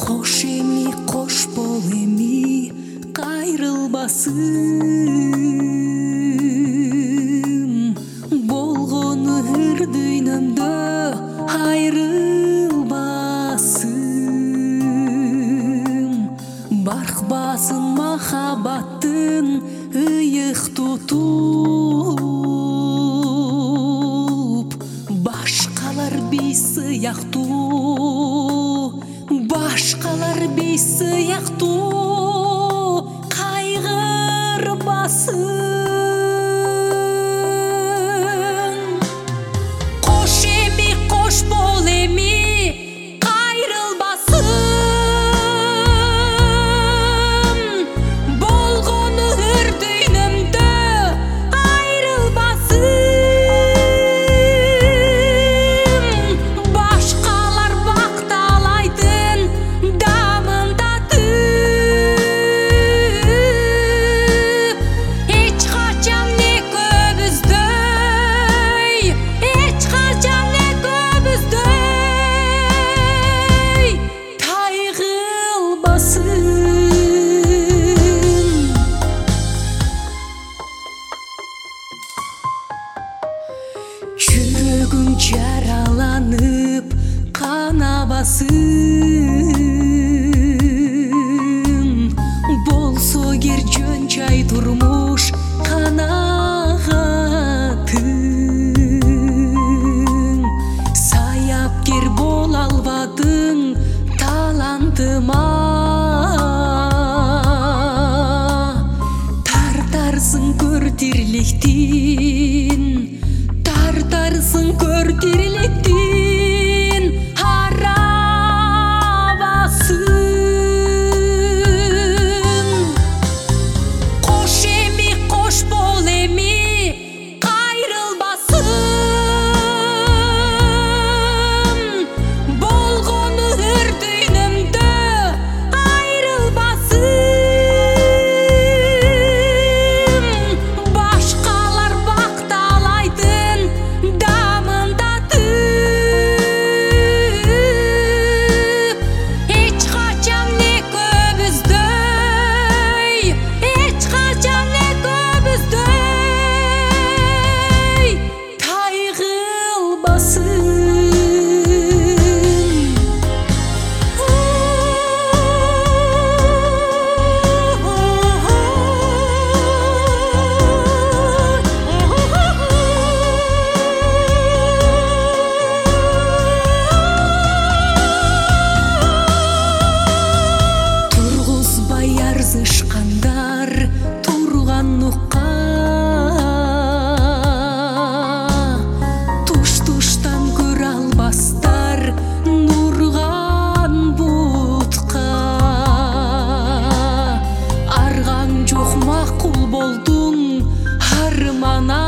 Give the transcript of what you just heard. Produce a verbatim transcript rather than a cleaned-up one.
Кош эми кош бол эми кайрылбасым, болгону ыр дүйнөмдө айрылбасым. Баркбасын махаббаттын ыйык тутуп, башкалар биз сыяктуу, башкалар биз сыяктуу кайгырбасын. Кош эми кош бол эми кайрылбасым, болгону ыр дүйнөмдө айрылбасым. Башкалар бакталайдын дамын татып, эч качан экөөбүздөй, эч качан экөөбүздөй тайгылбасын. Жүрөгүң жараланып канабасын, болсо эгер жөн жай турмуш канагатың. Саяпкер боло албадың талантыма, тартарсың көр тирликтин, тартарсың көр тирликтин арабасын. Кош эми кош бол эми кайрылбасым, болгону ыр дүйнөмдө айрылбасым. Башкалар бакталайдын дамын татып, эч качан экөөбүздөй, эч качан экөөбүздөй тайгылбасын. Тургузбай арзышкандар турган нукка, туш-туштан көрө албастар нурган бутка. Аргаң жок макул болдуң арман